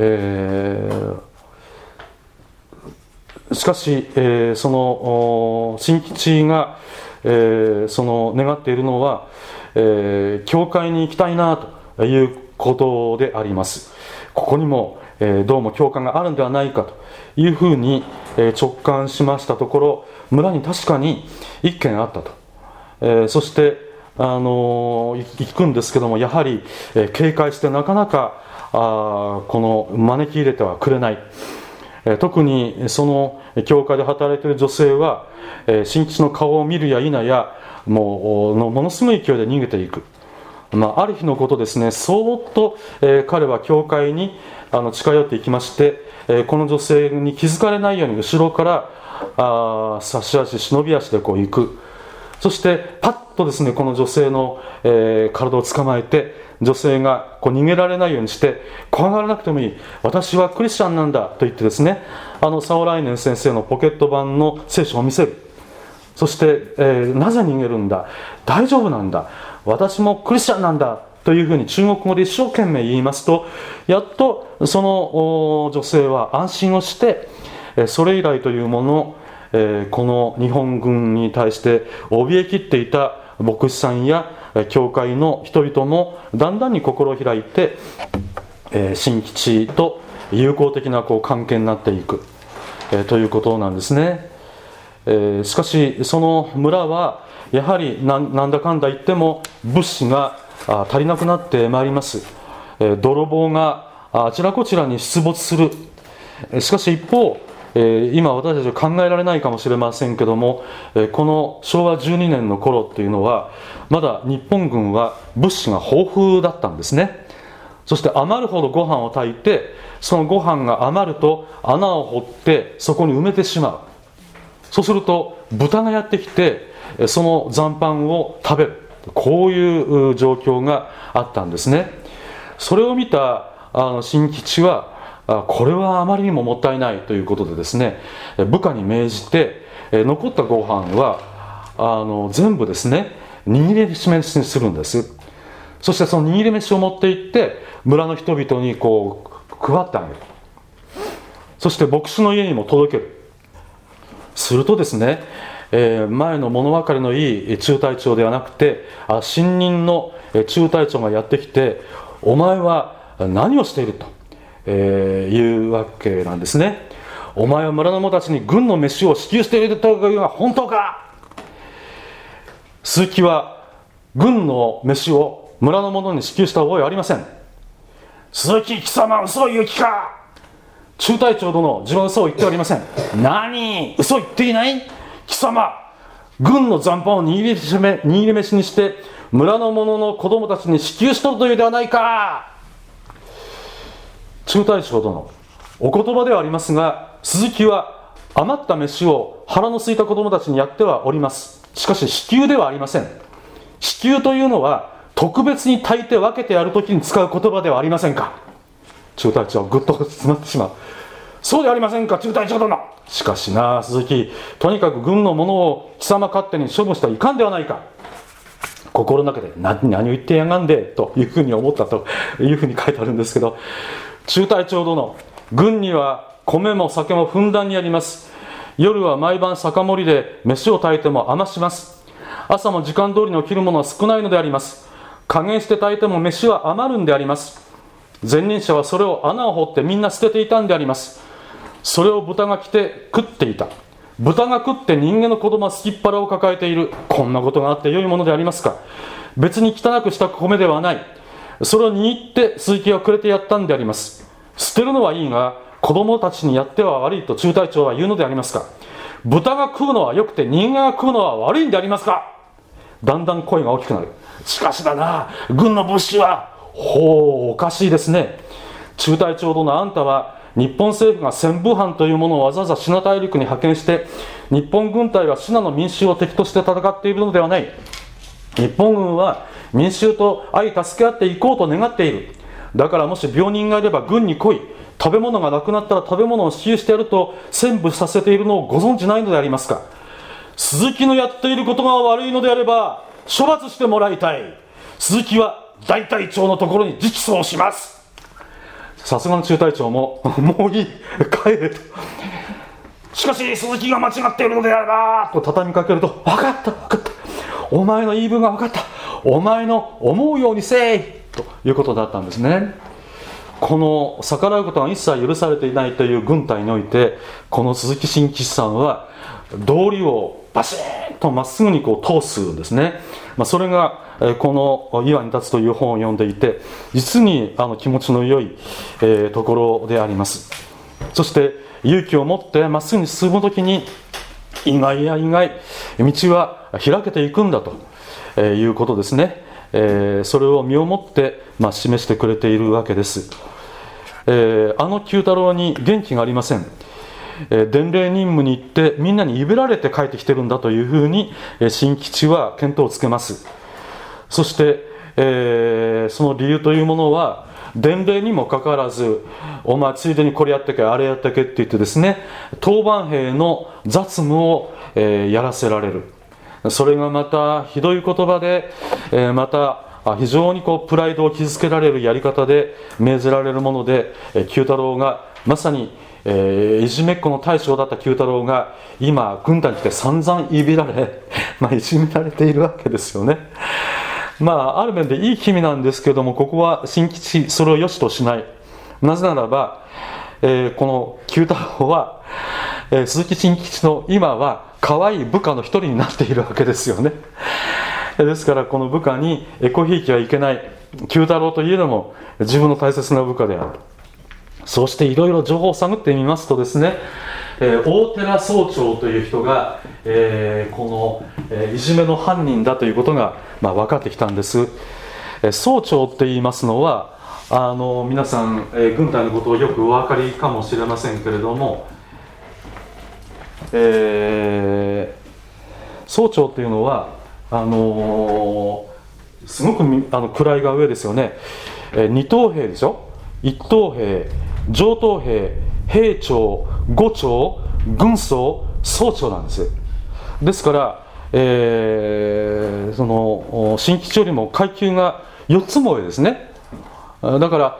しかし、その新吉が、その願っているのは、教会に行きたいなということであります。ここにも、どうも教会があるんではないかというふうに、直感しましたところ、村に確かに一軒あったと。そして行くんですけども、やはり、警戒してなかなかこの招き入れてはくれない。特にその教会で働いている女性は、新吉の顔を見るや否やものすごい勢いで逃げていく。ある日のことですね、そーっと、彼は教会に近寄っていきまして、この女性に気づかれないように後ろから差し足忍び足でこう行く。そしてパッとですね、この女性の、体を捕まえて、女性がこう逃げられないようにして、怖がらなくてもいい、私はクリスチャンなんだと言ってですね、サオライネン先生のポケット版の聖書を見せる。そして、なぜ逃げるんだ、大丈夫なんだ、私もクリスチャンなんだというふうに中国語で一生懸命言いますと、やっとその女性は安心をして、それ以来というもの、この日本軍に対して怯えきっていた牧師さんや教会の人々もだんだんに心を開いて、新吉と友好的な関係になっていく、ということなんですね。しかしその村はやはりなんだかんだ言っても物資が足りなくなってまいります。泥棒があちらこちらに出没する。しかし一方、今私たちは考えられないかもしれませんけども、この昭和12年の頃っていうのはまだ日本軍は物資が豊富だったんですね。そして余るほどご飯を炊いて、そのご飯が余ると穴を掘ってそこに埋めてしまう。そうすると豚がやってきてその残飯を食べる、こういう状況があったんですね。それを見た新吉はこれはあまりにももったいないということでですね、部下に命じて残ったご飯は全部ですね握り飯にするんです。そしてその握り飯を持って行って村の人々にこう配ってあげる。そして牧師の家にも届ける。するとですね、前の物分かりのいい中隊長ではなくて新任の中隊長がやってきて、お前は何をしているというわけなんですね。お前は村の者たちに軍の飯を支給しているというのは本当か。鈴木は軍の飯を村の者に支給した覚えはありません。鈴木貴様、嘘を言う気か。中隊長殿、自分は嘘を言っておりません。何、嘘言っていない。貴様、軍の残飯を握り飯にして村の者の子供たちに支給しとるというではないか。中隊長殿、お言葉ではありますが、鈴木は余った飯を腹の空いた子供たちにやってはおります。しかし支給ではありません。支給というのは特別に炊いて分けてやるときに使う言葉ではありませんか。中隊長はぐっと詰まってしまう。そうではありませんか、中隊長殿。しかしな鈴木、とにかく軍のものを貴様勝手に処分してはいかんではないか。心の中で何を言ってやがんでというふうに思ったというふうに書いてあるんですけど、中隊長殿、軍には米も酒もふんだんにあります。夜は毎晩酒盛りで飯を炊いても余します。朝も時間通りに起きるものは少ないのであります。加減して炊いても飯は余るんであります。前任者はそれを穴を掘ってみんな捨てていたんであります。それを豚が来て食っていた。豚が食って人間の子供はすきっ腹を抱えている。こんなことがあって良いものでありますか。別に汚くした米ではない。それを握って鈴木がくれてやったんであります。捨てるのはいいが子供たちにやっては悪いと中隊長は言うのでありますか。豚が食うのは良くて人間が食うのは悪いんでありますか。だんだん声が大きくなる。しかしだな、軍の物資はおかしいですね。中隊長殿、あんたは日本政府が戦武班というものをわざわざシナ大陸に派遣して日本軍隊はシナの民衆を敵として戦っているのではない。日本軍は民衆と相助け合っていこうと願っている。だからもし病人がいれば軍に来い、食べ物がなくなったら食べ物を支給してやると宣布させているのをご存じないのでありますか。鈴木のやっていることが悪いのであれば処罰してもらいたい。鈴木は大隊長のところに直訴をします。 さすがの中隊長ももういい、帰れと。しかし鈴木が間違っているのであればと畳みかけると、分かった分かった、お前の言い分が分かった、お前の思うようにせいということだったんですね。この逆らうことが一切許されていないという軍隊において、この鈴木伸吉さんは道理をバシーンとまっすぐに通すんですね。それがこの岩に立つという本を読んでいて、実に気持ちの良いところであります。そして勇気を持ってまっすぐに進むときに、意外や意外、道は開けていくんだということですね。それを身をもって示してくれているわけです。九太郎に元気がありません。伝令任務に行ってみんなにいべられて帰ってきてるんだというふうに新吉は見当をつけます。そして、その理由というものは、伝令にもかかわらず、お前ついでにこれやってけあれやってけって言ってですね、当番兵の雑務を、やらせられる。それがまたひどい言葉で、また非常にプライドを傷つけられるやり方で命ぜられるもので、九太郎がまさに、いじめっ子の大将だった九太郎が今軍隊に来て散々いびられ、いじめられているわけですよね。ある面でいい気味なんですけども、ここは新吉それを良しとしない。なぜならば、この九太郎は、鈴木新吉の今は可愛い部下の一人になっているわけですよね。ですからこの部下にエコひいきはいけない。九太郎といえども自分の大切な部下である。そうしていろいろ情報を探ってみますとですね、大寺総長という人が、この、いじめの犯人だということが、分かってきたんです。総長って言いますのは皆さん、軍隊のことをよくお分かりかもしれませんけれども、総長というのはすごく位が上ですよね。二等兵でしょ、一等兵、上等兵、兵長、伍長、軍曹、総長なんです。ですから、その新吉よりも階級が4つも上ですね。だから、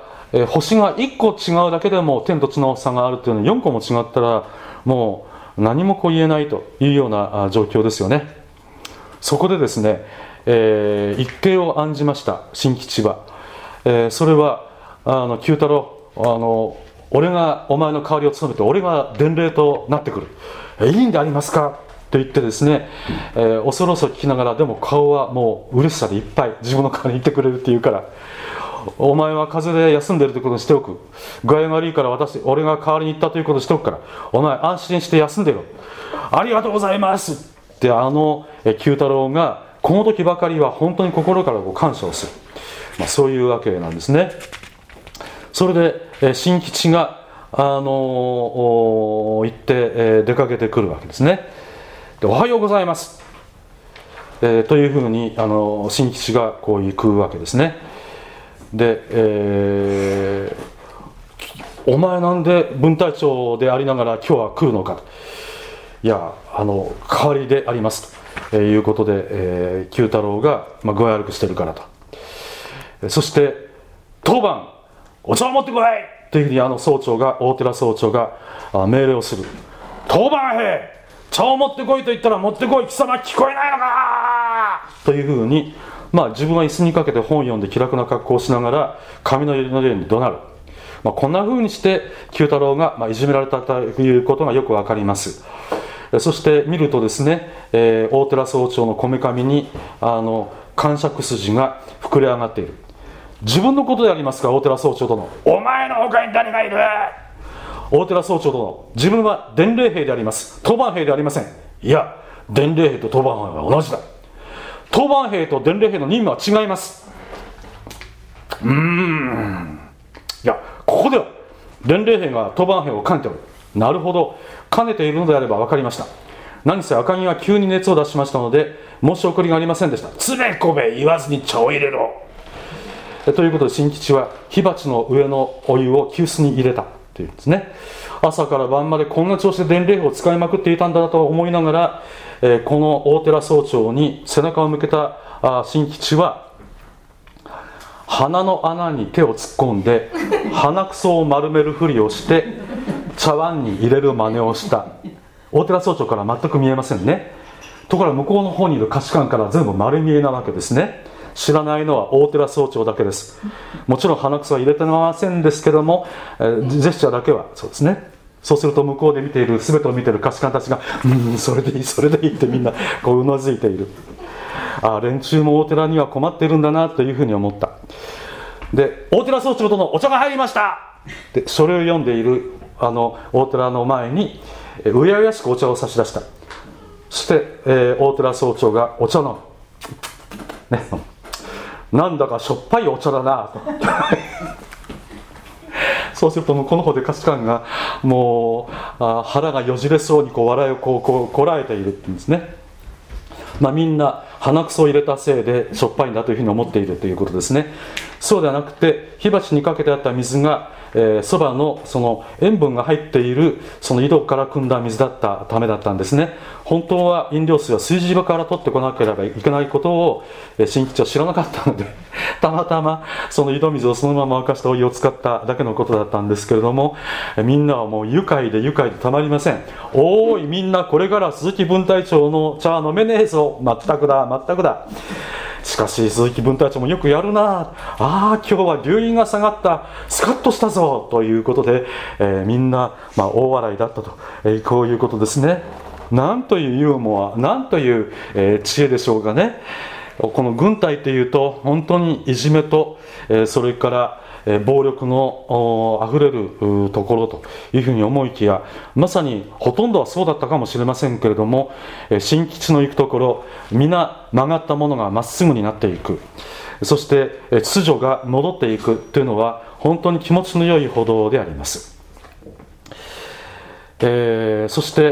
星が1個違うだけでも天と地の差があるというのは4個も違ったらもう何も言えないというような状況ですよね。そこでですね、一計を案じました新吉は。それは九太郎、俺がお前の代わりを務めて俺が伝令となってくる、いいんでありますかと言ってですね、恐る恐る聞きながら、でも顔はもう嬉しさでいっぱい、自分の代わりに言ってくれるって言うから、お前は風邪で休んでるということにしておく、具合が悪いから俺が代わりに行ったということにしておくから、お前安心して休んでろ、ありがとうございますって九太郎がこの時ばかりは本当に心から感謝をする、そういうわけなんですね。それで新吉が行って、出かけてくるわけですね。でおはようございます、というふうに新吉がこう行くわけですね。で、お前なんで分隊長でありながら今日は来るのかと。いや代わりでありますということで、九太郎が具合悪くしてるからと。そして当番お茶を持ってこいというふうに総長が、大寺総長が命令をする。当番兵茶を持ってこいと言ったら持ってこい、貴様聞こえないのかというふうに、自分は椅子にかけて本を読んで気楽な格好をしながら髪の襟のように怒鳴る。こんなふうにして九太郎がいじめられたということがよくわかります。そして見るとですね、大寺総長のこめかみに感触筋が膨れ上がっている。自分のことでありますか、大寺総長殿。お前の他に誰がいる。大寺総長殿、自分は伝令兵であります。当番兵でありません。いや、伝令兵と当番兵は同じだ。当番兵と伝令兵の任務は違います。いや、ここでは伝令兵が当番兵を兼ねておる。なるほど、兼ねているのであれば分かりました。何せ赤木が急に熱を出しましたので申し送りがありませんでした。つべこべ言わずに茶を入れろ。ということで新吉は火鉢の上のお湯を急須に入れたというんですね。朝から晩までこんな調子で伝令兵を使いまくっていたんだと思いながら、この大寺総長に背中を向けた新吉は、 鼻の穴に手を突っ込んで鼻くそを丸めるふりをして茶碗に入れる真似をした。大寺総長から全く見えませんね。ところが向こうの方にいる下士官から全部丸見えなわけですね。知らないのは大寺総長だけです。もちろん鼻くそは入れてませんですけども、ジェスチャーだけはそうですね。そうすると向こうで見ている全てを見ている下士官たちがそれでいいそれでいいってみんなこううなずいている。連中も大寺には困っているんだなというふうに思った。で、大寺総長殿お茶が入りましたでそれを読んでいる大寺の前にうやうやしくお茶を差し出した。そして、大寺総長がお茶の、ね、なんだかしょっぱいお茶だなとそうすると向こうの方で下士官がもう腹がよじれそうに笑いをこらえているって言うんですね。みんな鼻くそを入れたせいでしょっぱいんだというふうに思っているということですね。そうではなくて火鉢にかけてあった水がそばのその塩分が入っているその井戸から汲んだ水だったためだったんですね。本当は飲料水は炊事場から取ってこなければいけないことを新吉は知らなかったのでたまたまその井戸水をそのまま沸かしたお湯を使っただけのことだったんですけれども、みんなはもう愉快でたまりません。おーいみんなこれから鈴木分隊長の茶は飲めねえぞ。まったくだ。しかし鈴木分隊長もよくやるな。今日は留飲が下がった。スカッとしたぞということで、みんな、大笑いだったと、こういうことですね。なんというユーモア、なんという、知恵でしょうかね。この軍隊というと本当にいじめと、それから暴力のあふれるところというふうに思いきや、まさにほとんどはそうだったかもしれませんけれども、新基地の行くところ皆曲がったものがまっすぐになっていく、そして秩序が戻っていくというのは本当に気持ちの良い歩道であります。そして、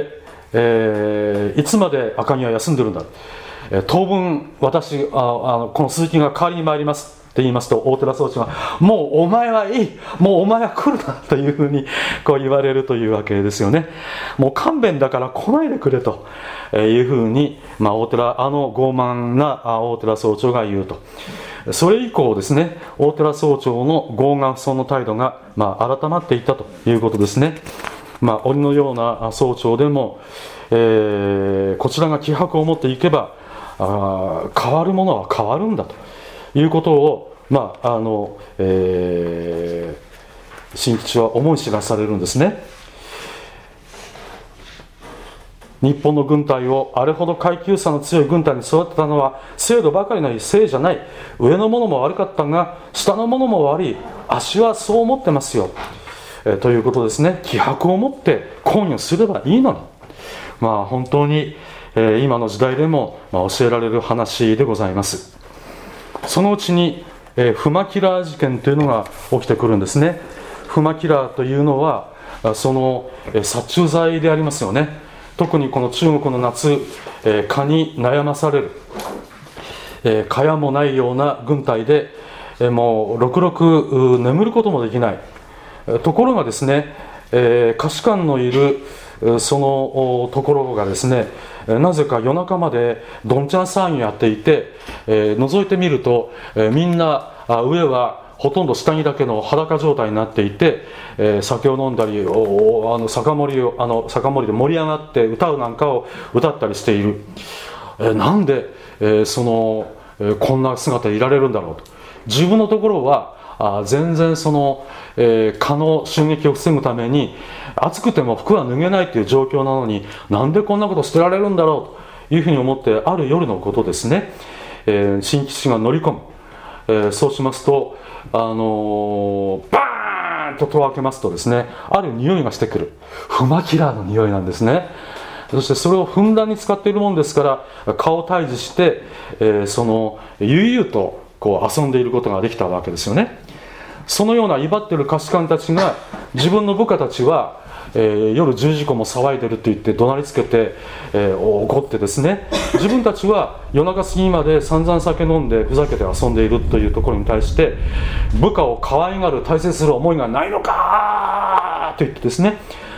いつまで赤城は休んでるんだ。当分私この鈴木が代わりに参りますって言いますと、大寺総長がもうお前はいい、もうお前は来るなというふうにこう言われるというわけですよね。もう勘弁だから来ないでくれというふうに、大寺傲慢な大寺総長が言うと。それ以降ですね、大寺総長の傲慢不遜の態度が改まっていったということですね。鬼のような総長でも、こちらが気迫を持っていけば変わるものは変わるんだということを、新吉は思い知らされるんですね。日本の軍隊をあれほど階級差の強い軍隊に育てたのは制度ばかりのせいじゃない。上の者も悪かったが下の者も悪い。足はそう思ってますよ、ということですね。気迫を持って抗議すればいいのに、本当に今の時代でも教えられる話でございます。そのうちにフマキラー事件というのが起きてくるんですね。フマキラーというのはその殺虫剤でありますよね。特にこの中国の夏、蚊に悩まされる、蚊帳もないような軍隊でもうろくろく眠ることもできない。ところがですね、下士官のいるそのところがですね、なぜか夜中までどんちゃん騒ぎをやっていて、覗いてみると、みんな上はほとんど下着だけの裸状態になっていて、酒を飲んだり酒盛りで盛り上がって歌うなんかを歌ったりしている。なんで、こんな姿でいられるんだろうと。自分のところは全然その、蚊の襲撃を防ぐために暑くても服は脱げないという状況なのに、なんでこんなことしてられるんだろうというふうに思って、ある夜のことですね、新吉が乗り込む、そうしますとバーンと戸を開けますとですね、ある匂いがしてくる。フマキラーの匂いなんですね。そしてそれをふんだんに使っているもんですから、蚊を退治して、悠々とこう遊んでいることができたわけですよね。そのような威張っている下士官たちが、自分の部下たちは、夜10時以降も騒いでるって言って怒鳴りつけて、怒ってですね、自分たちは夜中過ぎまで散々酒飲んでふざけて遊んでいるというところに対して、部下を可愛がる大切する思いがないのかと言ってですね、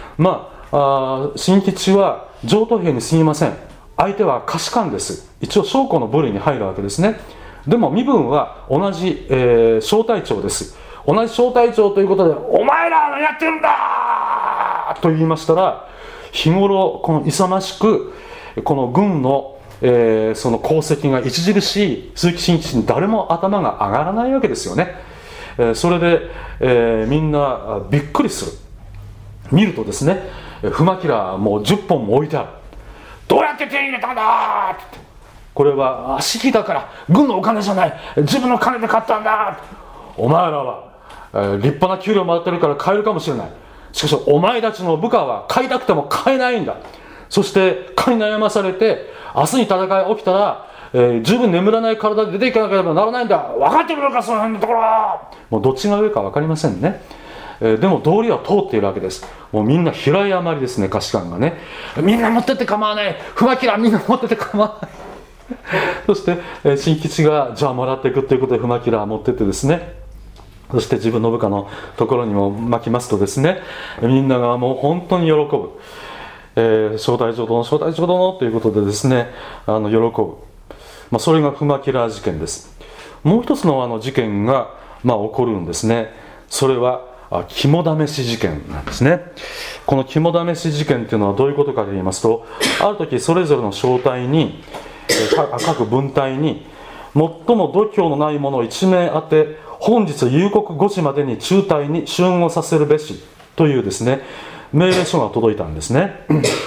新吉は上等兵に過ぎません。相手は下士官です。一応将校の部類に入るわけですね。 でも身分は同じ、小隊長です。同じ小隊長ということで、お前ら何やってるんだと言いましたら、日頃この勇ましくこの軍の、その功績が著しい鈴木真一に誰も頭が上がらないわけですよね。それで、みんなびっくりする。見るとですね、フマキラもう10本も置いてある。どうやって手に入れたんだって。これは私費だから軍のお金じゃない、自分の金で買ったんだ。お前らは、立派な給料もらってるから買えるかもしれない。しかしお前たちの部下は買いたくても買えないんだ。そして買い悩まされて、明日に戦いが起きたら、十分眠らない体で出ていかなければならないんだ。分かってるのか、その辺のところは。もうどっちが上か分かりませんね。でも道理は通っているわけです。もうみんな平井余りですね、下士官がね。みんな持ってって構わない、フマキラみんな持ってって構わないそして、新吉がじゃあもらっていくということでフマキラ持ってってですね、そして自分の部下のところにも巻きますとですね、みんながもう本当に喜ぶ。招待状殿、招待状殿ということでですね、喜ぶ。それがフマキラ事件です。もう一つの事件が、起こるんですね。それは肝試し事件なんですね。この肝試し事件というのはどういうことかと言いますと、ある時それぞれの小隊に、各分隊に最も度胸のない者を1名当て、本日夕刻5時までに中隊に集合させるべしというですね、命令書が届いたんですね。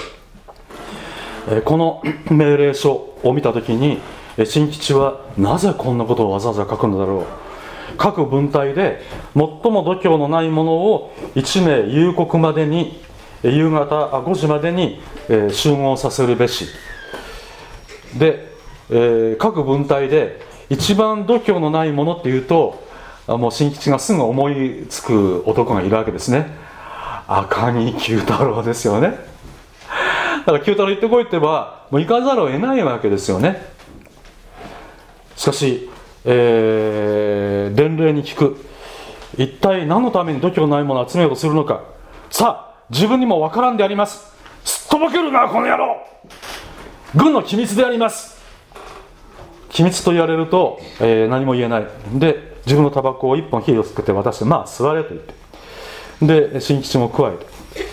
この命令書を見たときに、新吉はなぜこんなことをわざわざ書くのだろう。各分隊で最も度胸のない者を1名夕刻までに、夕方5時までに集合させるべしで、各分隊で一番度胸のない者っていうと、もう新吉がすぐ思いつく男がいるわけですね。赤木九太郎ですよね。だから九太郎行ってこいって言えばもう行かざるを得ないわけですよね。しかし、伝令に聞く。一体何のために度胸ない者を集めようとするのか。さあ自分にもわからんであります。すっとぼけるなこの野郎。軍の機密であります。機密と言われると、何も言えないで、自分のタバコを1本火をつけて渡して、座れと言って、で新吉も加えて、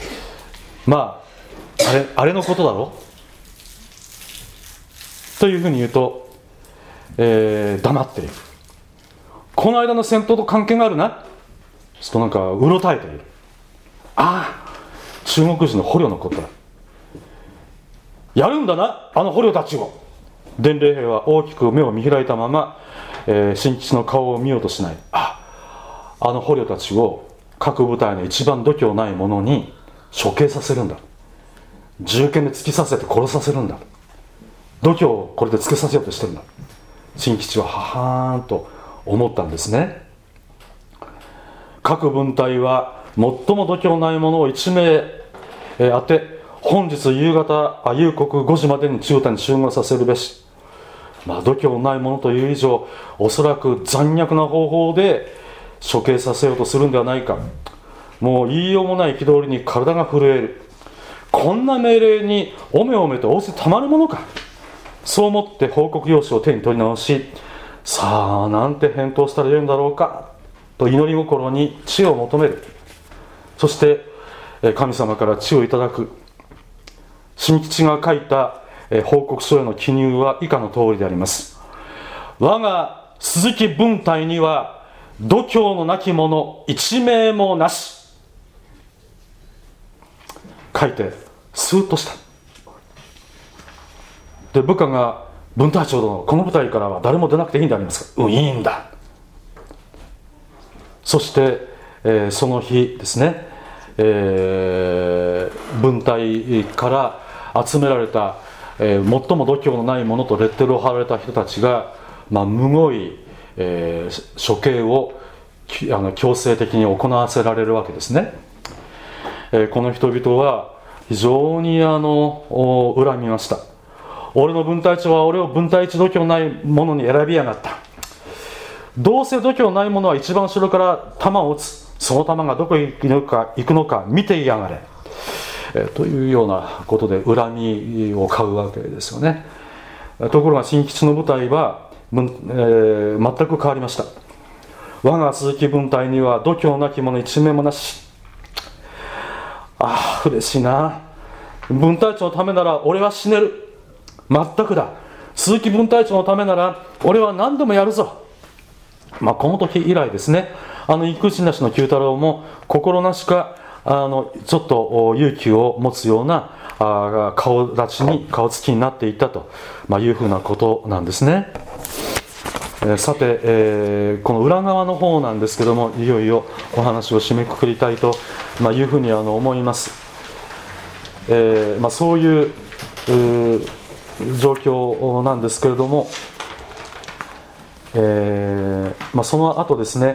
あれのことだろというふうに言うと、黙っている。この間の戦闘と関係があるな。ちょっとなんかうろたえている。中国人の捕虜のことだ。やるんだな、あの捕虜たちを。伝令兵は大きく目を見開いたまま、新吉の顔を見ようとしない。あの捕虜たちを各部隊の一番度胸ない者に処刑させるんだ。銃剣で突き刺せて殺させるんだ。度胸をこれでつけさせようとしてるんだ。新吉はははーんと思ったんですね。各分隊は最も度胸ない者を1名、当て、本日夕刻5時までに中隊に集合させるべし。度胸ない者という以上、おそらく残虐な方法で処刑させようとするんではないか。もう言いようもない憤りに体が震える。こんな命令におめおめと仰せたまるものか。そう思って報告用紙を手に取り直し、さあなんて返答したらよいんだろうかと祈り心に知恵を求める。そして神様から知恵をいただく。新吉が書いた報告書への記入は以下の通りであります。我が鈴木分隊には度胸のなき者一名もなし。書いてスーッとした。で部下が、分隊長殿、この部隊からは誰も出なくていいんでありますか。いいんだ。そして、その日ですね、分隊から集められた、最も度胸のない者とレッテルを貼られた人たちが、むごい、処刑を強制的に行わせられるわけですね。この人々は非常に恨みました。俺の分隊長は俺を分隊一度胸ない者に選びやがった。どうせ度胸ない者は一番後ろから弾を撃つ。その弾がどこへ行くのか見ていやがれ、というようなことで恨みを買うわけですよね。ところが新吉の部隊は全く変わりました。我が鈴木分隊には度胸なき者一名もなし。嬉しいな。分隊長のためなら俺は死ねる。全くだ。鈴木分隊長のためなら俺は何でもやるぞ。この時以来ですね、育児なしの九太郎も心なしかちょっと勇気を持つような顔つきになっていったというふうなことなんですね。さて、この裏側の方なんですけども、いよいよお話を締めくくりたいというふうに思います。そういう状況なんですけれども、その後ですね、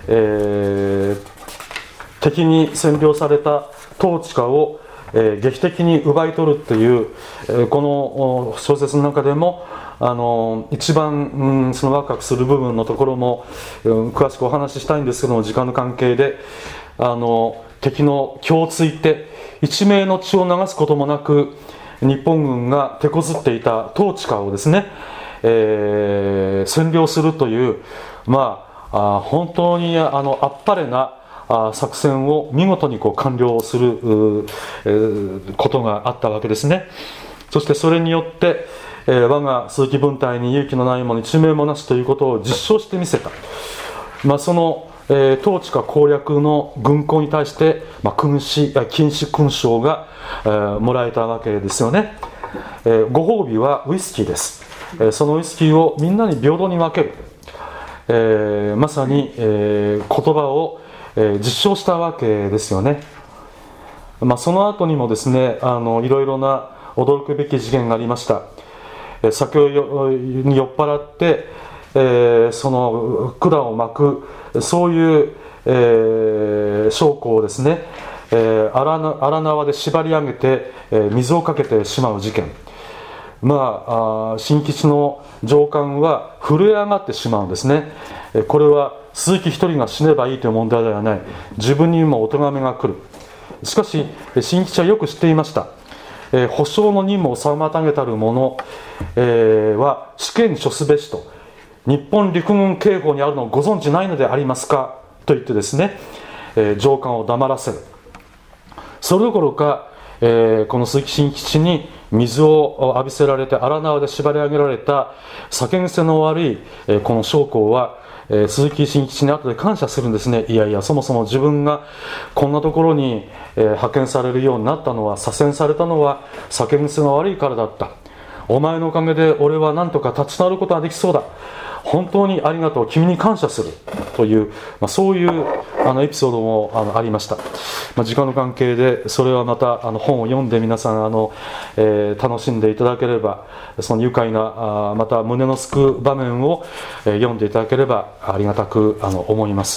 敵に占領された統治下を、劇的に奪い取るという、この小説の中でも一番、そのワクワクする部分のところも、詳しくお話ししたいんですけども、時間の関係で敵の気をついて一名の血を流すこともなく日本軍が手こずっていた統治下をですね、占領するという、本当にあっぱれな作戦を見事に完了することがあったわけですね。そしてそれによって、我が鈴木分隊に勇気のない者一名もなしということを実証してみせた。その、統治下攻略の軍港に対して、禁止勲章が、もらえたわけですよね。ご褒美はウイスキーです。そのウイスキーをみんなに平等に分ける、まさに、言葉を、実証したわけですよね。その後にもですね、いろいろな驚くべき事件がありました。酒に酔っ払って、その管を巻くそういう、将校をですね、荒縄で縛り上げて、水をかけてしまう事件。新吉の上官は震え上がってしまうんですね。これは鈴木一人が死ねばいいという問題ではない。自分にもお咎めが来る。しかし新吉はよく知っていました。保証の任務を妨げたる者、は死刑に処すべしと日本陸軍刑法にあるのをご存知ないのでありますかと言ってですね、上官を黙らせる。それどころか、この鈴木新吉に水を浴びせられて荒縄で縛り上げられた酒癖の悪い、この将校は、鈴木新吉に後で感謝するんですね。いやいや、そもそも自分がこんなところに、派遣されるようになったのは、左遷されたのは酒癖の悪いからだった。お前のおかげで俺は何とか立ち直ることができそうだ。本当にありがとう、君に感謝するという、そういうエピソードもありました。時間の関係でそれはまた本を読んで皆さん楽しんでいただければ、その愉快なまた胸のすく場面を読んでいただければありがたく思います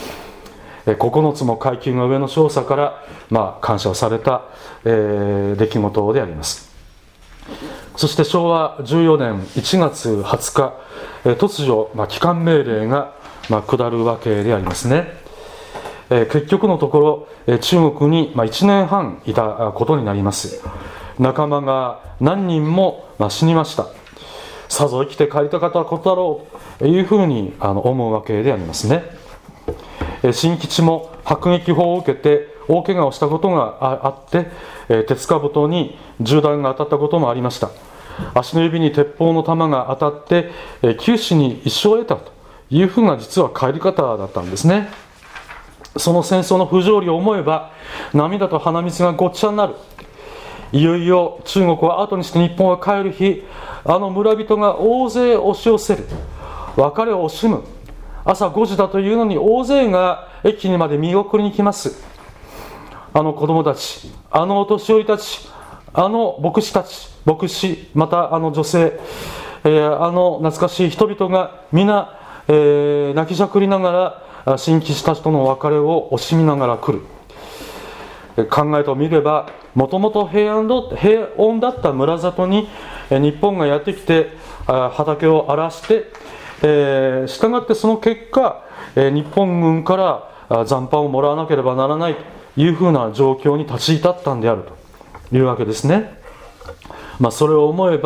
。9つも階級が上の少佐から感謝をされた出来事であります。そして昭和14年1月20日、突如、帰還命令が、下るわけでありますね。結局のところ、中国に、1年半いたことになります。仲間が何人も、死にました。さぞ生きて帰りたかったことだろうというふうに思うわけでありますね。新吉も迫撃砲を受けて大怪我をしたことがあって、鉄兜に銃弾が当たったこともありました。足の指に鉄砲の弾が当たって、九死に一生を得たというふうな実は帰り方だったんですね。その戦争の不条理を思えば涙と鼻水がごっちゃになる。いよいよ中国を後にして日本が帰る日、村人が大勢押し寄せる。別れを惜しむ。朝5時だというのに大勢が駅にまで見送りに来ます。子供たち、お年寄りたち、牧師たち、牧師、また女性、懐かしい人々が皆、泣きじゃくりながら新吉たちとの別れを惜しみながら来る。考えてみれば、もともと平穏だった村里に日本がやってきて畑を荒らして、したがってその結果、日本軍から残飯をもらわなければならないというふうな状況に立ち至ったんであるというわけですね。それを思えば、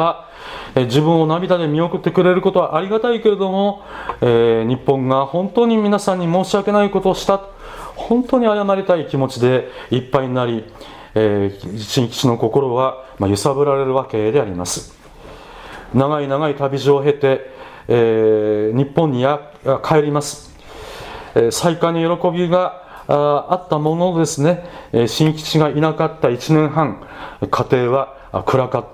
自分を涙で見送ってくれることはありがたいけれども、日本が本当に皆さんに申し訳ないことをした、本当に謝りたい気持ちでいっぱいになり、新吉の心は揺さぶられるわけであります。長い長い旅路を経て、日本に帰ります。再会の喜びがあったもののですね、新吉がいなかった1年半、家庭は暗かった。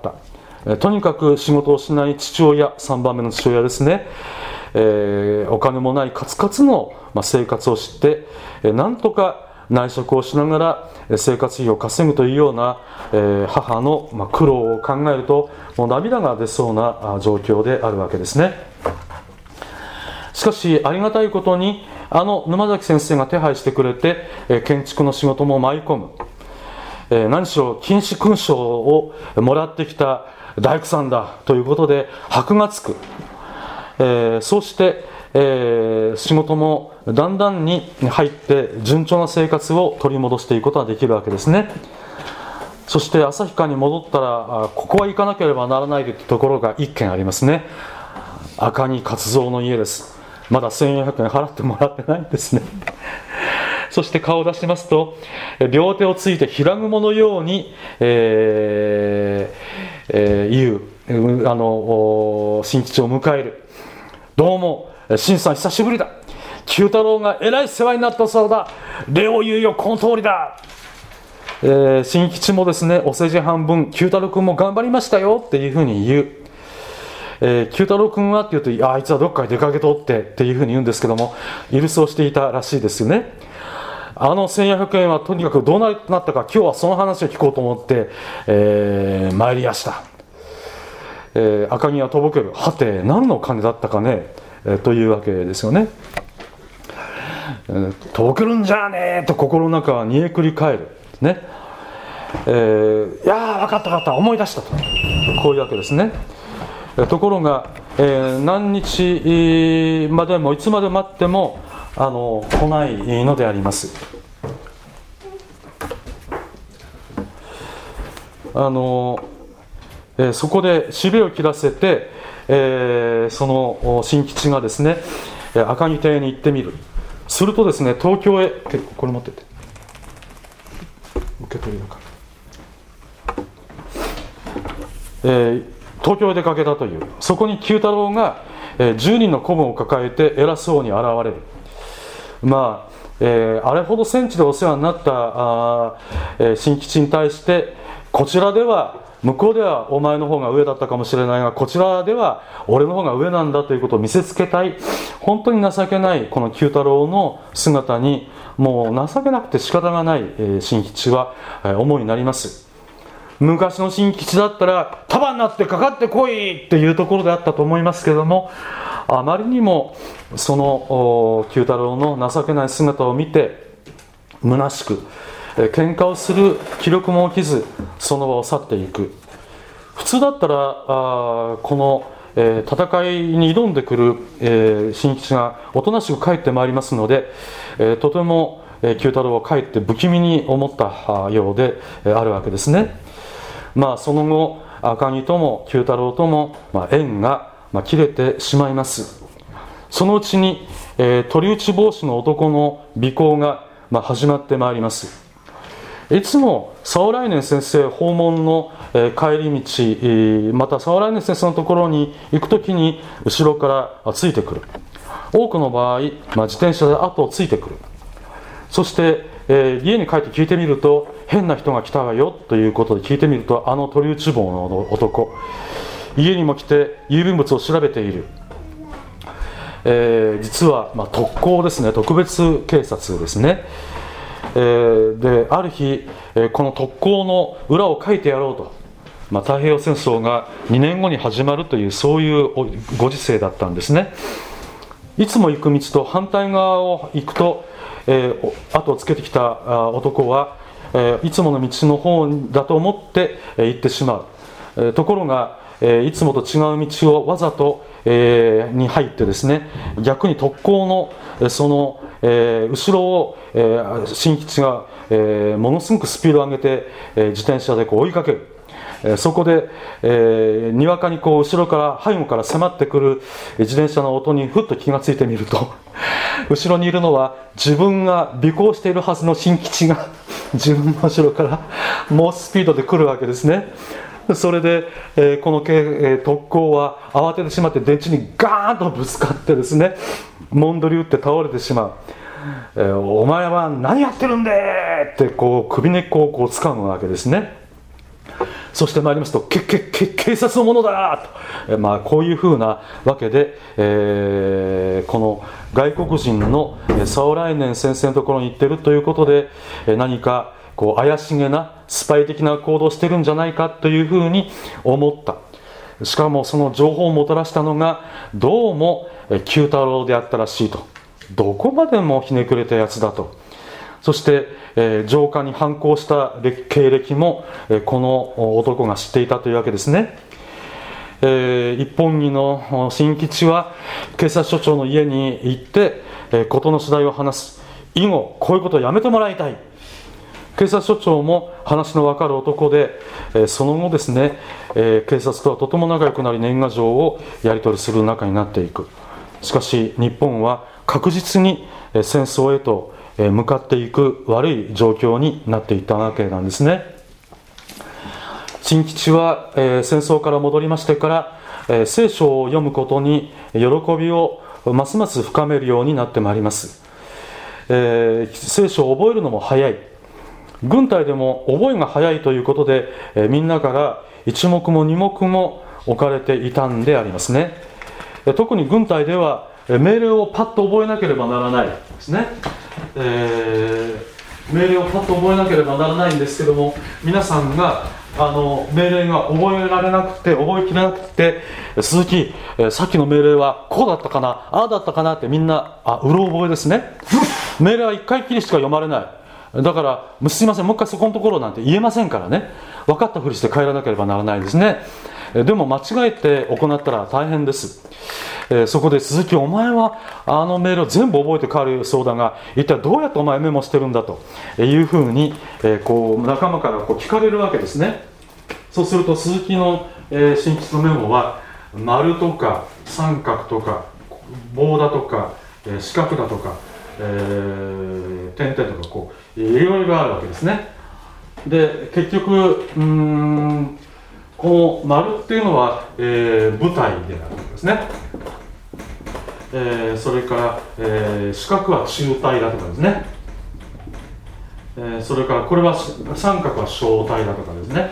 とにかく仕事をしない父親、3番目の父親ですね、お金もないカツカツの生活をして、なんとか内職をしながら生活費を稼ぐというような、母の苦労を考えると、もう涙が出そうな状況であるわけですね。しかしありがたいことに、沼崎先生が手配してくれて、建築の仕事も舞い込む、何しろ金子勲章をもらってきた大工さんだということで箔がつく、そうして、仕事もだんだんに入って順調な生活を取り戻していくことができるわけですね。そして旭川に戻ったら、ここは行かなければならないというところが一軒ありますね。赤木勝三の家です。まだ1400円払ってもらってないんですね。そして顔を出しますと、両手をついて平雲のように、言う新吉を迎える。どうも新さん久しぶりだ。九太郎がえらい世話になったそうだ。礼を言うよ、この通りだ。新吉もですね、お世辞半分、九太郎君も頑張りましたよっていうふうに言う。九太郎君はって言うと、あいつはどっかに出かけとっていうふうに言うんですけども、居留守をしていたらしいですよね。1400円はとにかくどうなったか、今日はその話を聞こうと思って、参りやした。赤木はとぼける。はて何の金だったかね、というわけですよね。とぼけるんじゃねえと心の中は煮えくり返るね。いやー分かった思い出したと、こういうわけですね。ところが、何日までもいつまで待っても来ないのであります。そこでしびれを切らせて、その新吉がですね、赤木邸に行ってみる。するとですね、東京へ、結構これ持ってて受け取りだから、東京へ出かけたという。そこに九太郎が、10人の子分を抱えて偉そうに現れる。あれほど戦地でお世話になった新吉に対して、こちらでは向こうではお前の方が上だったかもしれないが、こちらでは俺の方が上なんだということを見せつけたい、本当に情けないこの九太郎の姿に、もう情けなくて仕方がない新吉は思いになります。昔の新吉だったら束になってかかってこいっていうところであったと思いますけれども、あまりにもその九太郎の情けない姿を見て虚しく、喧嘩をする気力も起きずその場を去っていく。普通だったらこの、戦いに挑んでくる、新吉がおとなしく帰ってまいりますので、とても、九太郎は帰って不気味に思ったようであるわけですね。その後赤木とも九太郎とも、縁が、切れてしまいます。そのうちに、鳥打ち帽子の男の尾行が、始まってまいります。いつも沢来年先生訪問の、帰り道、また沢来年先生のところに行くときに後ろからついてくる。多くの場合、自転車で後をついてくる。そして、家に帰って聞いてみると、変な人が来たわよということで聞いてみると、鳥打ち棒の男、家にも来て郵便物を調べている。実は、特攻ですね、特別警察ですね。である日、この特攻の裏を書いてやろうと、太平洋戦争が2年後に始まるという、そういうご時世だったんですね。いつも行く道と反対側を行くと、後をつけてきた男は、いつもの道の方だと思って行ってしまう。ところが、いつもと違う道をわざと、に入ってですね、逆に特攻のその、後ろを、新吉が、ものすごくスピードを上げて、自転車で追いかける。 そこで、にわかにこう後ろから背後から迫ってくる自転車の音にふっと気がついてみると、後ろにいるのは自分が尾行しているはずの新吉が自分の後ろから猛スピードで来るわけですね。それで、この特攻は慌ててしまって電柱にガーンとぶつかってですね、もんどり打って倒れてしまう。お前は何やってるんでってこう首根っこをこう掴むわけですね。そして参りますと、警察のものだと、こういうふうなわけで、この外国人のサオライネン先生のところに行っているということで、何かこう怪しげなスパイ的な行動をしてるんじゃないかというふうに思った。しかもその情報をもたらしたのがどうも九太郎であったらしいと。どこまでもひねくれたやつだと。そして、城下に反抗した経歴も、この男が知っていたというわけですね。一本木の新吉は警察署長の家に行って、事の次第を話す。以後こういうことをやめてもらいたい。警察署長も話の分かる男で、その後ですね、警察とはとても仲良くなり年賀状をやり取りする仲になっていく。しかし日本は確実に戦争へと向かっていく悪い状況になっていったわけなんですね。新吉は、戦争から戻りましてから、聖書を読むことに喜びをますます深めるようになってまいります。聖書を覚えるのも早い。軍隊でも覚えが早いということで、みんなから一目も二目も置かれていたんでありますね。特に軍隊では命令をパッと覚えなければならないですね。命令をパッと覚えなければならないんですけども、皆さんが命令が覚えきれなくて、鈴木、さっきの命令はこうだったかな、ああだったかなってみんなうろ覚えですね。命令は一回きりしか読まれない。だからすいません、もう一回そこのところなんて言えませんからね、分かったふりして帰らなければならないですね。でも間違えて行ったら大変です。そこで鈴木、お前は命令を全部覚えて帰るそうだが、一体どうやってお前メモしてるんだというふうに、こう仲間からこう聞かれるわけですね。そうすると鈴木の、新吉のメモは丸とか三角とか棒だとか、四角だとか、点々とかこういろいろあるわけですね。で結局この丸っていうのは、部隊であるわけですね。それから、四角は中隊だとかですね。それからこれは三角は小隊だとかですね。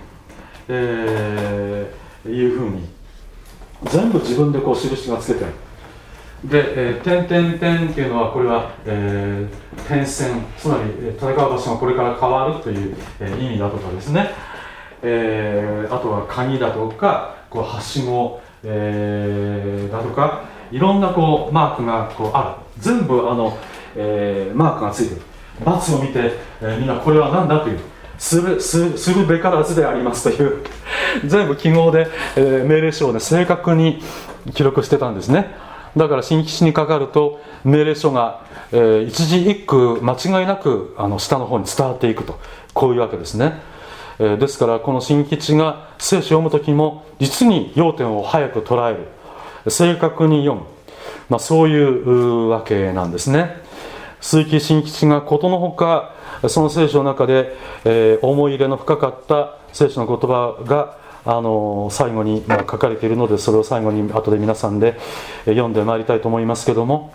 いうふうに全部自分でこう印がつけてある。で、点々点っていうのはこれは、点線、つまり戦う場所がこれから変わるという、意味だとかですね。あとは鍵だとかこうはしご、だとかいろんなこうマークがこうある。全部マークがついてる。×を見て、みんなこれは何だというするべからずでありますという全部記号で、命令書を、ね、正確に記録してたんですね。だから新吉にかかると命令書が、一字一句間違いなく下の方に伝わっていくと、こういうわけですね。ですからこの新吉が聖書を読むときも実に要点を早く捉える、正確に読む、そういうわけなんですね。鈴木新吉がことのほかその聖書の中で、思い入れの深かった聖書の言葉が最後に書かれているので、それを最後に後で皆さんで読んでまいりたいと思いますけども、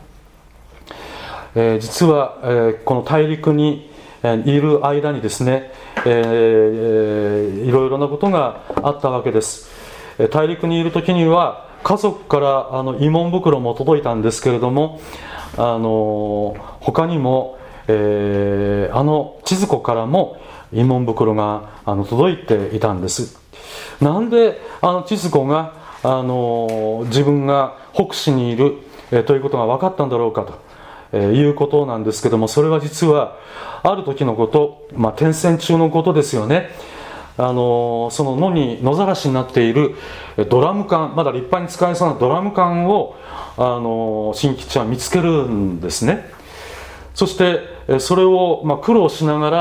実は、この大陸にいる間にですね、いろいろなことがあったわけです。大陸にいる時には家族から慰問袋も届いたんですけれども、他にも、千鶴子からも慰問袋が届いていたんです。なんで千鶴子が自分が北市にいる、ということが分かったんだろうかと、いうことなんですけども、それは実はある時のこと、転戦中のことですよね。その野ざらしになっているドラム缶、まだ立派に使えそうなドラム缶を新吉は見つけるんですね。そしてそれを苦労しながら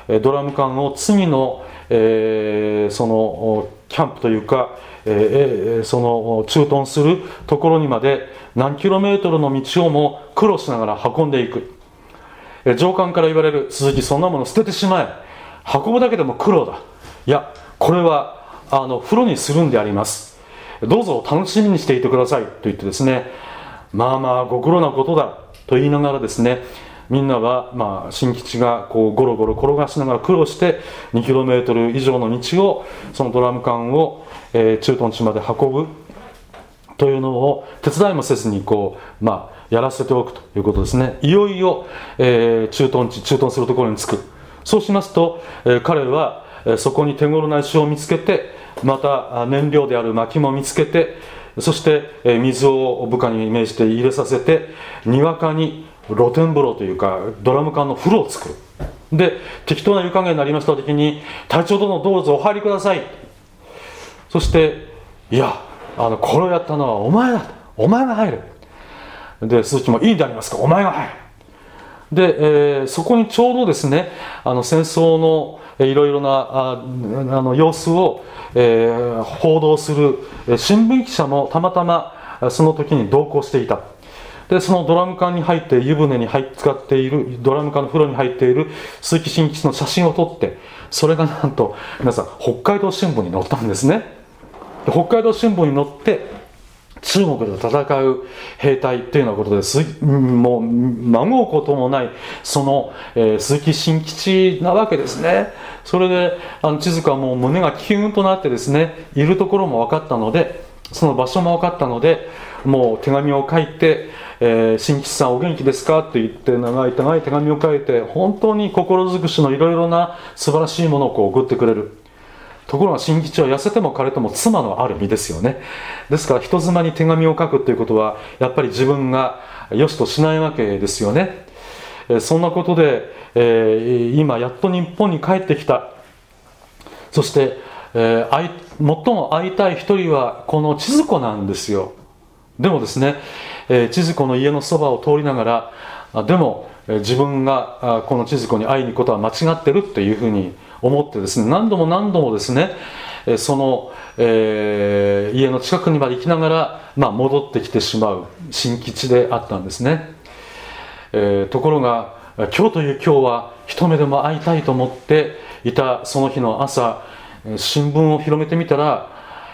ドラム缶を次の、そのキャンプというか、その駐屯するところにまで何キロメートルの道をも苦労しながら運んでいく。上官から言われる、鈴木そんなもの捨ててしまえ、運ぶだけでも苦労だ、いやこれは風呂にするんであります、どうぞ楽しみにしていてくださいと言ってですね、まあまあご苦労なことだと言いながらですね、みんなは新吉がこうゴロゴロ転がしながら苦労して 2km 以上の道をそのドラム缶を、駐屯地まで運ぶというのを手伝いもせずにこう、やらせておくということですね。いよいよ、駐屯するところに着く。そうしますと、彼はそこに手頃な石を見つけて、また燃料である薪も見つけて、そして水を部下に命じて入れさせて、にわかに露天風呂というかドラム缶の風呂を作る。で適当な湯加減になりました時に、隊長殿どうぞお入りください。そして、いやこれをやったのはお前だ、お前が入る。で鈴木もいいでありますか、お前が入る。で、そこにちょうどですね、戦争のいろいろな様子を、報道する新聞記者もたまたまその時に同行していた。でそのドラム缶に入って湯船に使っているドラム缶の風呂に入っている鈴木新吉の写真を撮って、それがなんと皆さん北海道新聞に載ったんですね。で北海道新聞に載って中国で戦う兵隊というようなことで、もう孫うこともないその、鈴木新吉なわけですね。それで千鶴子はもう胸がキューンとなってですね、いるところも分かったので、その場所も分かったので、もう手紙を書いて、新吉さんお元気ですかと言って長い手紙を書いて、本当に心尽くしのいろいろな素晴らしいものをこう送ってくれる。ところが新吉は痩せても枯れても妻のある身ですよね。ですから人妻に手紙を書くということはやっぱり自分が良しとしないわけですよね。そんなことで、今やっと日本に帰ってきた。そして、最も会いたい一人はこの千鶴子なんですよ。でもですね、千鶴子の家のそばを通りながら、でも自分がこの千鶴子に会いに行くことは間違ってるっていうふうに思ってですね、何度もですね、その、家の近くにまで行きながら、戻ってきてしまう新吉であったんですね。ところが今日という今日は一目でも会いたいと思っていたその日の朝、新聞を広めてみたら、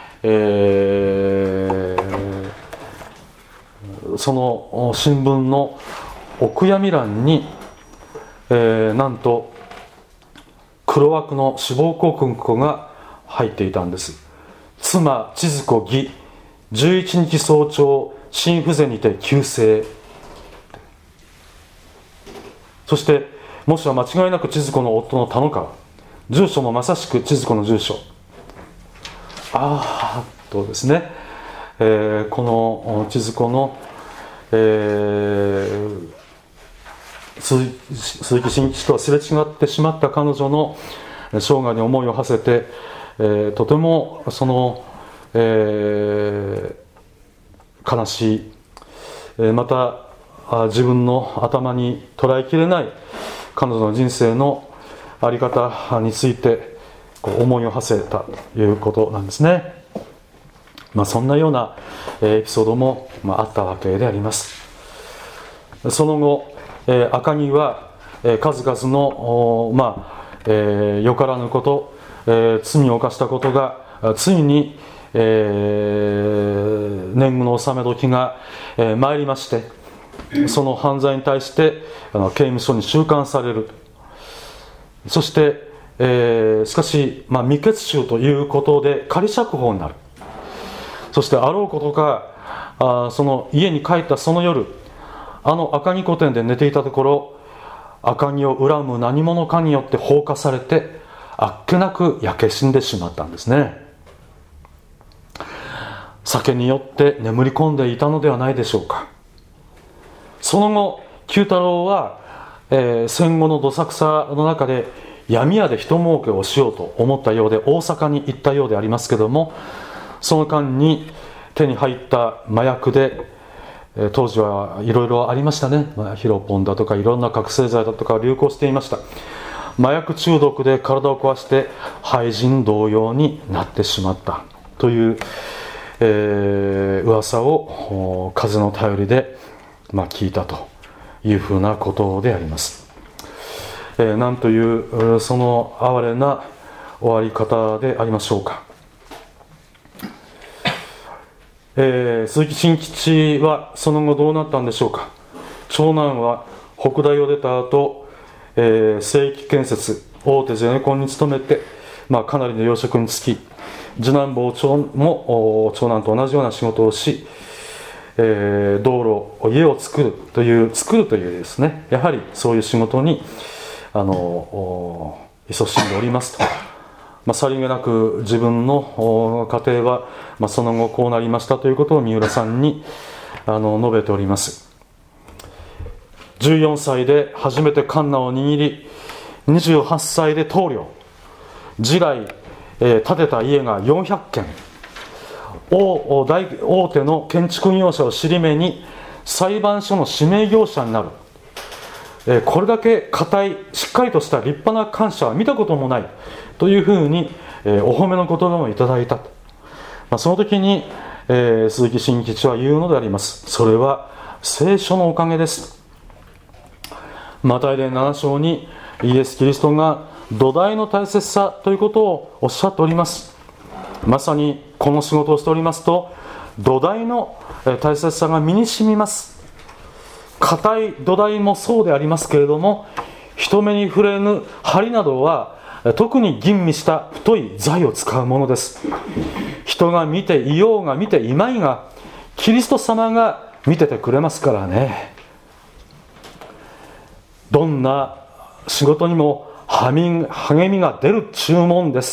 その新聞のお悔やみ欄に、なんと黒枠の死亡告訴が入っていたんです。妻千鶴子義11日早朝心不全にて急逝。そしてもしは間違いなく千鶴子の夫の田野川、住所もまさしく千鶴子の住所。とですね、この千鶴子の、鈴木新吉とはすれ違ってしまった彼女の生涯に思いを馳せて、とてもその、悲しい、また自分の頭に捉えきれない彼女の人生の在り方について思いを馳せたということなんですね。そんなようなエピソードもあったわけであります。その後、赤木は数々のよからぬこと、罪を犯したことがついに年貢の納め時が参りまして、その犯罪に対して刑務所に収監される。そして、しかし、未決囚ということで仮釈放になる。そしてあろうことか、その家に帰ったその夜、赤木御殿で寝ていたところ、赤木を恨む何者かによって放火されてあっけなく焼け死んでしまったんですね。酒によって眠り込んでいたのではないでしょうか。その後九太郎は、戦後のどさくさの中で闇屋で人儲けをしようと思ったようで大阪に行ったようでありますけども、その間に手に入った麻薬で、当時はいろいろありましたね。ヒロポンだとかいろんな覚醒剤だとか流行していました。 麻薬中毒で体を壊して廃人同様になってしまったという、噂を風の便りで、聞いたというふうなことであります。なんというその哀れな終わり方でありましょうか。鈴木真吉はその後どうなったんでしょうか。長男は北大を出た後、聖域建設大手ゼネコンに勤めて、かなりの要職に就き、次男坊も長男と同じような仕事をし、道路、家を作るというですね、やはりそういう仕事に勤しんでおりますと、さりげなく自分の家庭は、その後こうなりましたということを三浦さんに述べております。14歳で初めてカンナを握り、28歳で棟梁、次来、建てた家が400軒、大手の建築業者を尻目に裁判所の指名業者になる、これだけ固いしっかりとした立派な官舎は見たこともないというふうに、お褒めの言葉もいただいたと、その時に、鈴木真吉は言うのであります。それは聖書のおかげです。マタイ伝7章にイエス・キリストが土台の大切さということをおっしゃっております。まさにこの仕事をしておりますと、土台の大切さが身に染みます。硬い土台もそうでありますけれども、人目に触れぬ梁などは特に吟味した太い材を使うものです。人が見ていようが見ていまいが、キリスト様が見ててくれますからね。どんな仕事にも励みが出る注文です。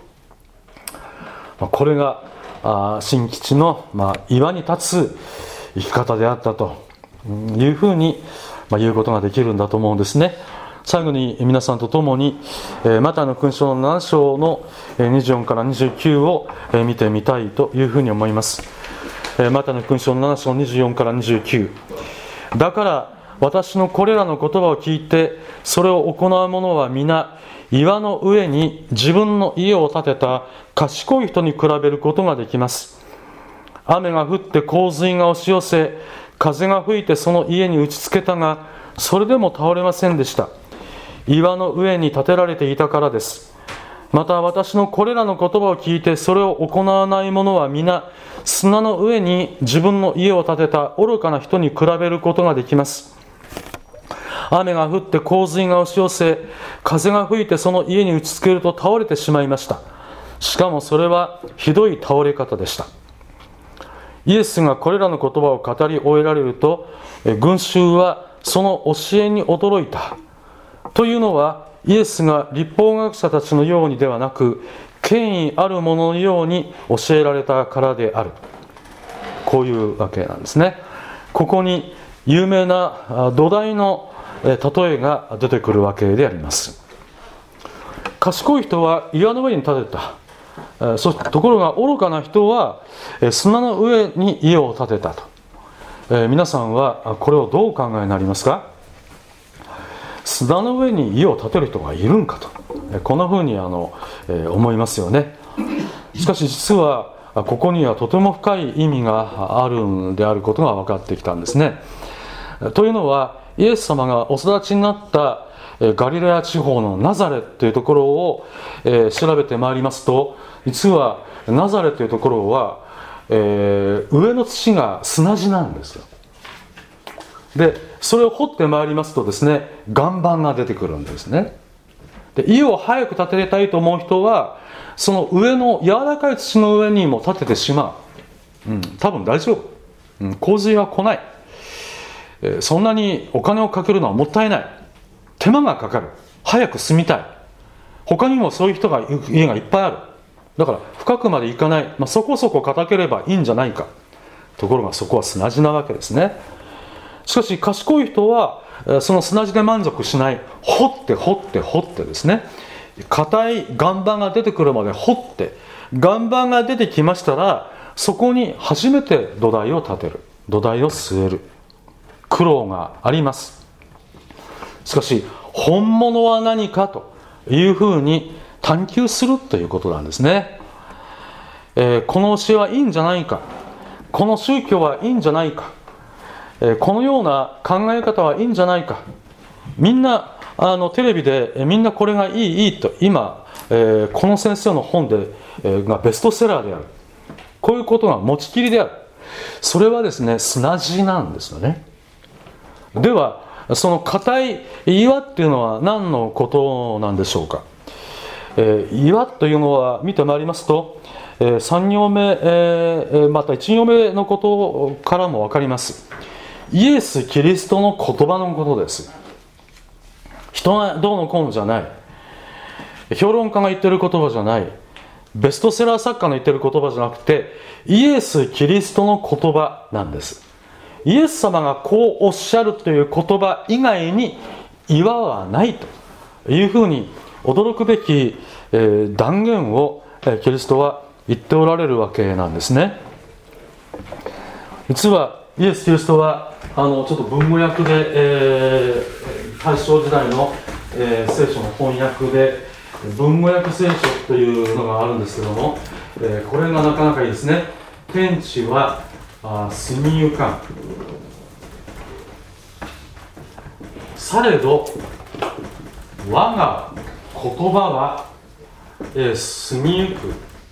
これが真吉の岩に立つ生き方であったというふうに言うことができるんだと思うんですね。最後に皆さんと共にマタイの勲章の7章の24から29を見てみたいというふうに思います。マタイの勲章の7章24から29。だから私のこれらの言葉を聞いてそれを行う者は皆岩の上に自分の家を建てた賢い人に比べることができます。雨が降って洪水が押し寄せ、風が吹いてその家に打ちつけたが、それでも倒れませんでした。岩の上に建てられていたからです。また私のこれらの言葉を聞いてそれを行わない者は皆砂の上に自分の家を建てた愚かな人に比べることができます。雨が降って洪水が押し寄せ、風が吹いてその家に打ちつけると倒れてしまいました。しかもそれはひどい倒れ方でした。イエスがこれらの言葉を語り終えられると、群衆はその教えに驚いた。というのは、イエスが律法学者たちのようにではなく、権威ある者のように教えられたからである。こういうわけなんですね。ここに有名な土台の例えが出てくるわけであります。賢い人は岩の上に建てた。ところが愚かな人は砂の上に家を建てたと。皆さんはこれをどうお考えになりますか？砂の上に家を建てる人がいるんかと、こんなふうに思いますよね。しかし実はここにはとても深い意味があるんであることが分かってきたんですね。というのは、イエス様がお育ちになったガリラヤ地方のナザレというところを調べてまいりますと、実はナザレというところは上の土が砂地なんですよ。でそれを掘ってまいりますとですね、岩盤が出てくるんですね。で家を早く建てたいと思う人はその上の柔らかい土の上にも建ててしまう、多分大丈夫、洪水は来ない、そんなにお金をかけるのはもったいない、手間がかかる、早く住みたい、他にもそういう人が家がいっぱいある、だから深くまで行かない、そこそこ硬ければいいんじゃないか。ところがそこは砂地なわけですね。しかし賢い人はその砂地で満足しない。掘ってですね、硬い岩盤が出てくるまで掘って、岩盤が出てきましたらそこに初めて土台を建てる、土台を据える。苦労があります。しかし本物は何かというふうに探求するということなんですね。この教えはいいんじゃないか、この宗教はいいんじゃないか、このような考え方はいいんじゃないか、みんなテレビでみんなこれがいいと今、この先生の本で、がベストセラーである、こういうことが持ちきりである、それはですね砂地なんですよね。ではその固い岩っていうのは何のことなんでしょうか。岩というのは見てまいりますと、3行目、また1行目のことからも分かります。イエス・キリストの言葉のことです。人がどうのこうのじゃない、評論家が言ってる言葉じゃない、ベストセラー作家の言ってる言葉じゃなくて、イエス・キリストの言葉なんです。イエス様がこうおっしゃるという言葉以外に岩はないというふうに驚くべき、断言を、キリストは言っておられるわけなんですね。実はイエス・キリストはちょっと文語訳で、大正時代の、聖書の翻訳で文語訳聖書というのがあるんですけども、これがなかなかいいですね。天地は住みゆかん、されど我が言葉は、住みゆく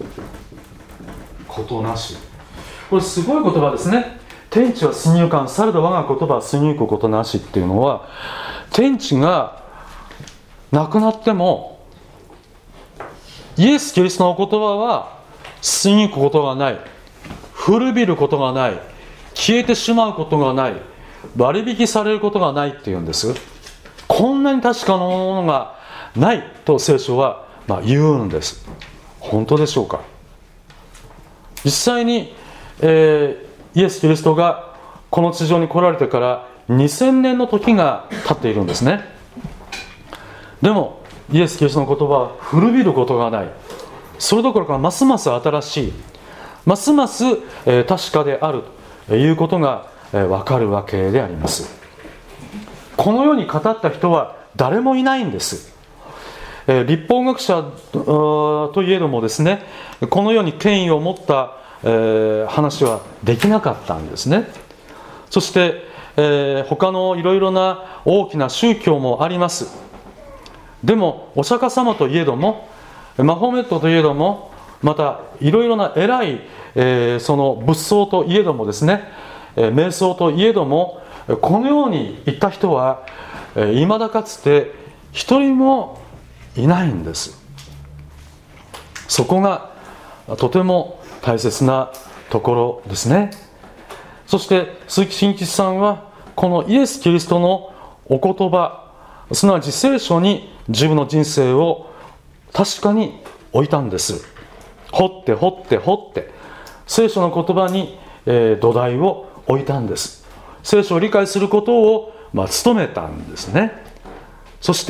ことなし。これすごい言葉ですね。天地は住みゆかん、されど我が言葉は住みゆくことなしっていうのは、天地がなくなってもイエス・キリストの言葉は住みゆくことがない、古びることがない、消えてしまうことがない、割引されることがないっていうんです。こんなに確かなものがないと聖書は言うんです。本当でしょうか。実際に、イエス・キリストがこの地上に来られてから2000年の時が経っているんですね。でもイエス・キリストの言葉は古びることがない、それどころかますます新しい、ますます、確かであるということが、分かるわけであります。このように語った人は誰もいないんです。律法学者といえどもですね、このように権威を持った、話はできなかったんですね。そして、他のいろいろな大きな宗教もあります。でもお釈迦様といえども、マホメットといえども、またいろいろな偉い、その仏僧といえどもですね、瞑想といえども、このように言った人は未だかつて一人もいないんです。そこがとても大切なところですね。そして鈴木真吉さんはこのイエス・キリストのお言葉、すなわち聖書に自分の人生を確かに置いたんです。掘って掘って掘って聖書の言葉に、土台を置いたんです。聖書を理解することを、努めたんですね。そして、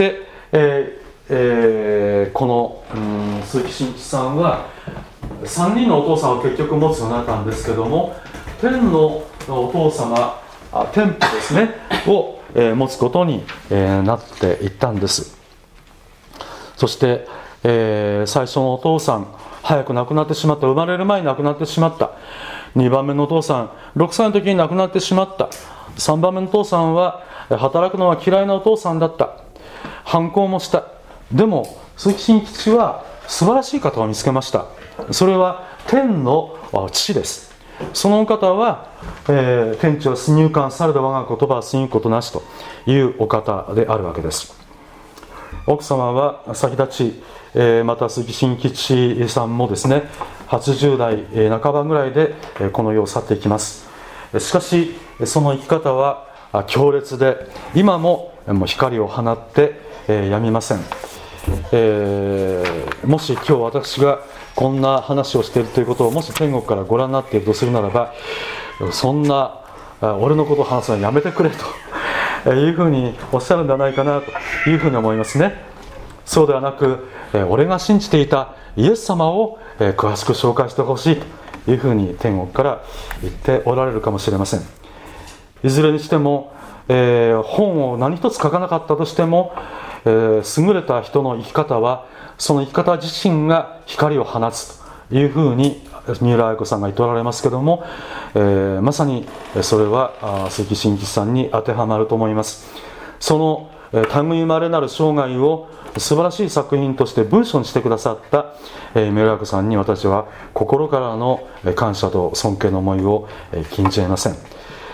この鈴木真吉さんは3人のお父さんを結局持つようになったんですけども、天のお父様、天父ですねを、持つことに、なっていったんです。そして、最初のお父さん早く亡くなってしまった、生まれる前に亡くなってしまった。2番目のお父さん6歳の時に亡くなってしまった。3番目のお父さんは働くのが嫌いなお父さんだった。反抗もした。でも鈴木真吉は素晴らしい方を見つけました。それは天の父です。そのお方は、天地は住みゆかん、されど我が言葉は住みゆくことなしというお方であるわけです。奥様は先立ち、また鈴木真吉さんもですね80代半ばぐらいでこの世を去っていきます。しかしその生き方は強烈で今も光を放ってやみません。もし今日私がこんな話をしているということをもし天国からご覧になっているとするならば、そんな俺のことを話すのはやめてくれというふうにおっしゃるんではないかなというふうに思いますね。そうではなく、俺が信じていたイエス様を詳しく紹介してほしいというふうに天国から言っておられるかもしれません。いずれにしても本を何一つ書かなかったとしても、優れた人の生き方はその生き方自身が光を放つというふうに三浦綾子さんが言っておられますけども、まさにそれは鈴木真吉さんに当てはまると思います。その類まれなる生涯を素晴らしい作品として文章にしてくださった三浦綾子さんに私は心からの感謝と尊敬の思いを禁じ得ません。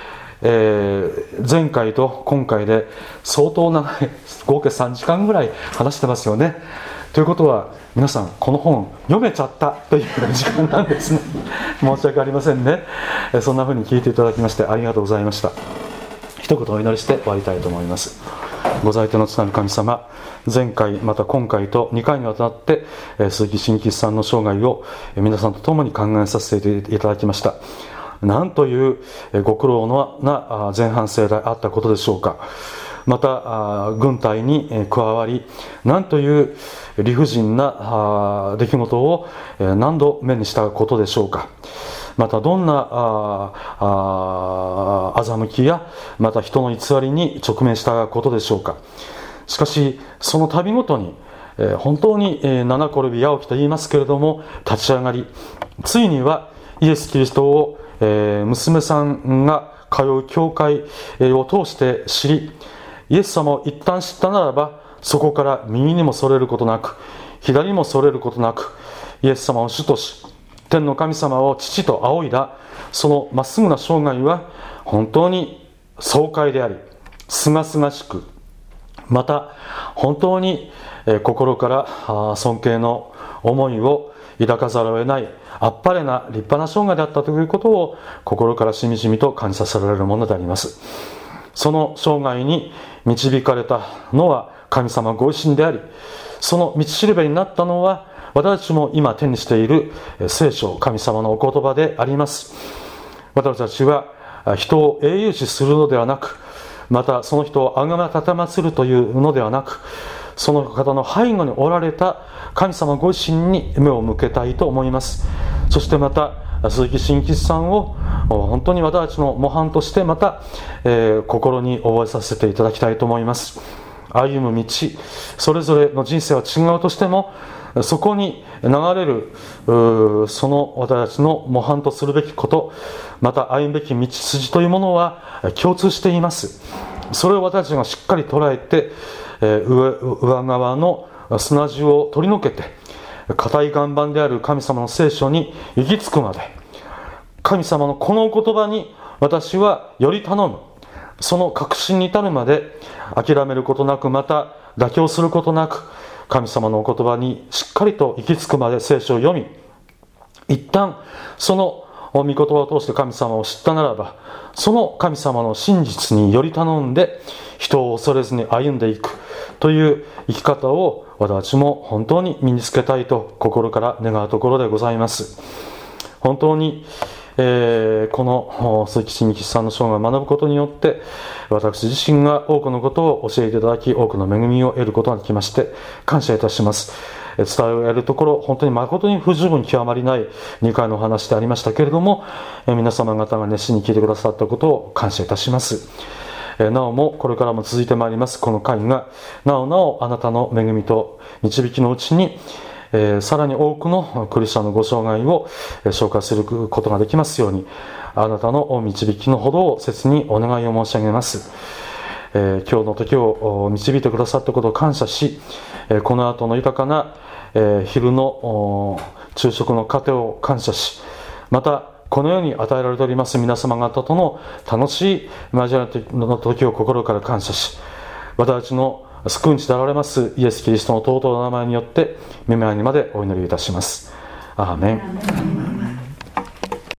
前回と今回で相当長い合計3時間ぐらい話してますよね。ということは皆さんこの本読めちゃったという時間なんですね。申し訳ありませんね。そんな風に聞いていただきましてありがとうございました。一言お祈りして終わりたいと思います。ご在天の父なる神様、前回また今回と2回にわたって鈴木真吉さんの生涯を皆さんと共に考えさせていただきました。なんというご苦労な前半生であったことでしょうか。また軍隊に加わり、なんという理不尽な出来事を何度目にしたことでしょうか。またどんな欺きやまた人の偽りに直面したことでしょうか。しかしその度ごとに本当に七転び八起きと言いますけれども立ち上がり、ついにはイエス・キリストを娘さんが通う教会を通して知り、イエス様を一旦知ったならばそこから右にもそれることなく左にもそれることなく、イエス様を主とし天の神様を父と仰いだそのまっすぐな生涯は本当に爽快であり、すがすがしく、また本当に心から尊敬の思いを抱かざるを得ないあっぱれな立派な生涯であったということを心からしみじみと感じさせられるものであります。その生涯に導かれたのは神様ご自身であり、その道しるべになったのは私たちも今手にしている聖書、神様のお言葉であります。私たちは人を英雄視するのではなく、またその人を崇め奉るというのではなく、その方の背後におられた神様ご自身に目を向けたいと思います。そしてまた鈴木真吉さんを本当に私たちの模範としてまた、心に覚えさせていただきたいと思います。歩む道、それぞれの人生は違うとしても、そこに流れるその私たちの模範とするべきこと、また歩むべき道筋というものは共通しています。それを私たちがしっかり捉えて、上側の砂地を取り除けて固い岩盤である神様の聖書に行き着くまで、神様のこのお言葉に私はより頼む、その確信に至るまで諦めることなく、また妥協することなく、神様のお言葉にしっかりと行き着くまで聖書を読み、一旦その御言葉を通して神様を知ったならば、その神様の真実により頼んで人を恐れずに歩んでいくという生き方を私たちも本当に身につけたいと心から願うところでございます。本当にこの鈴木真吉さんの生涯を学ぶことによって私自身が多くのことを教えていただき、多くの恵みを得ることができまして感謝いたします。伝えるところ本当に誠に不十分極まりない2回のお話でありましたけれども、皆様方が熱心に聞いてくださったことを感謝いたします。なおもこれからも続いてまいりますこの会がなおあなたの恵みと導きのうちにさらに多くのクリスチャンのご生涯を紹介することができますように、あなたの導きのほどを切にお願いを申し上げます。今日の時を導いてくださったことを感謝し、この後の豊かな昼の昼食の糧を感謝し、またこのように与えられております皆様方との楽しい交わりの時を心から感謝し、私たちの救い主であられますイエス・キリストの尊い名前によって御前にまでお祈りいたします。アーメン。